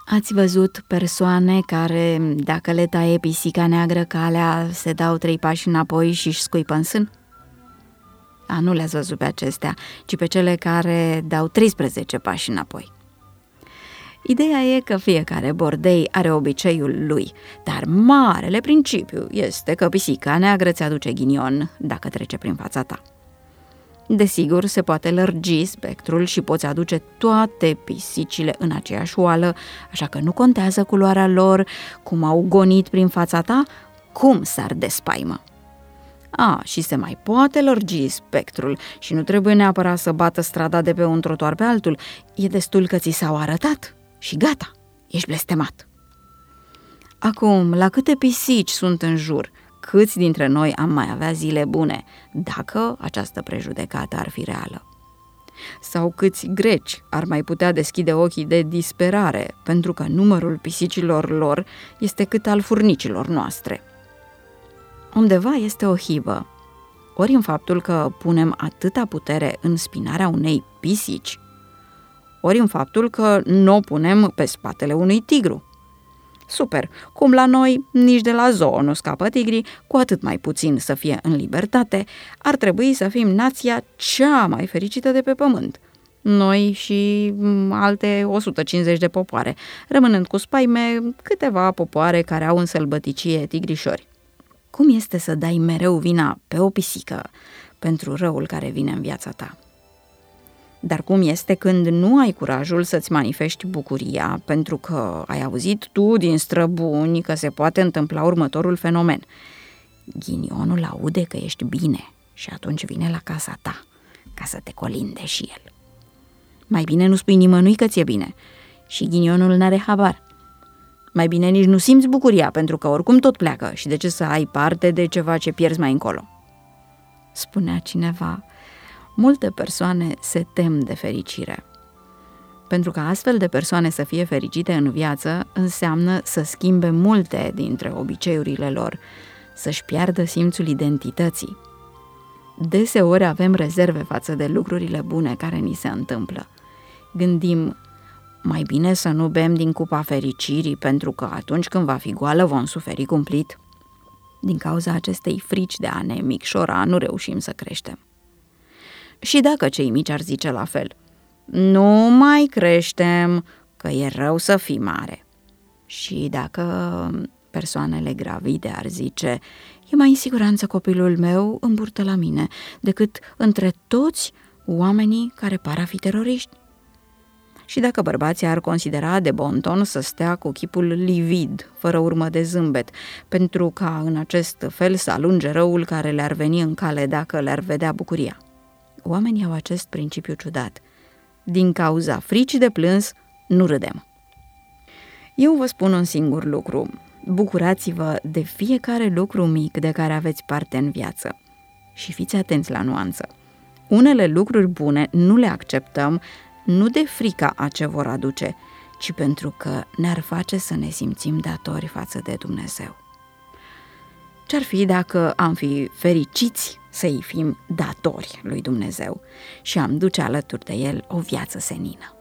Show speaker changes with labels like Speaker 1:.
Speaker 1: Ați văzut persoane care, dacă le taie pisica neagră calea, se dau 3 pași înapoi și își scuipă în sân? Nu le-ați văzut pe acestea, ci pe cele care dau 13 pași înapoi. Ideea e că fiecare bordei are obiceiul lui, dar marele principiu este că pisica neagră ți aduce ghinion dacă trece prin fața ta. Desigur, se poate lărgi spectrul și poți aduce toate pisicile în aceeași oală, așa că nu contează culoarea lor, cum au gonit prin fața ta, cum s-ar despaimă. Și se mai poate lărgi spectrul și nu trebuie neapărat să bată strada de pe un trotuar pe altul, e destul că ți s-au arătat și gata, ești blestemat. Acum, la câte pisici sunt în jur? Câți dintre noi am mai avea zile bune, dacă această prejudecată ar fi reală? Sau câți greci ar mai putea deschide ochii de disperare, pentru că numărul pisicilor lor este cât al furnicilor noastre? Undeva este o hibă, ori în faptul că punem atâta putere în spinarea unei pisici, ori în faptul că nu o punem pe spatele unui tigru. Super, cum la noi nici de la zoo nu scapă tigrii, cu atât mai puțin să fie în libertate, ar trebui să fim nația cea mai fericită de pe pământ. Noi și alte 150 de popoare, rămânând cu spaime câteva popoare care au în sălbăticie tigrișori. Cum este să dai mereu vina pe o pisică pentru răul care vine în viața ta? Dar cum este când nu ai curajul să-ți manifesti bucuria pentru că ai auzit tu din străbuni că se poate întâmpla următorul fenomen? Ghinionul aude că ești bine și atunci vine la casa ta ca să te colinde și el. Mai bine nu spui nimănui că ți-e bine și ghinionul n-are habar. Mai bine nici nu simți bucuria pentru că oricum tot pleacă și de ce să ai parte de ceva ce pierzi mai încolo? Spunea cineva, multe persoane se tem de fericire. Pentru ca astfel de persoane să fie fericite în viață, înseamnă să schimbe multe dintre obiceiurile lor, să-și piardă simțul identității. Deseori avem rezerve față de lucrurile bune care ni se întâmplă. Gândim, mai bine să nu bem din cupa fericirii, pentru că atunci când va fi goală vom suferi cumplit. Din cauza acestei frici de a ne micșora, nu reușim să creștem. Și dacă cei mici ar zice la fel, nu mai creștem, că e rău să fii mare. Și dacă persoanele gravide ar zice, e mai în siguranță copilul meu în burtă la mine decât între toți oamenii care par a fi teroriști. Și dacă bărbații ar considera de bon ton să stea cu chipul livid, fără urmă de zâmbet, pentru ca în acest fel să alunge răul care le-ar veni în cale dacă le-ar vedea bucuria. Oamenii au acest principiu ciudat. Din cauza fricii de plâns, nu râdem. Eu vă spun un singur lucru. Bucurați-vă de fiecare lucru mic de care aveți parte în viață. Și fiți atenți la nuanță. Unele lucruri bune nu le acceptăm, nu de frica a ce vor aduce, ci pentru că ne-ar face să ne simțim datori față de Dumnezeu. Ce-ar fi dacă am fi fericiți să-i fim datori lui Dumnezeu și am duce alături de El o viață senină?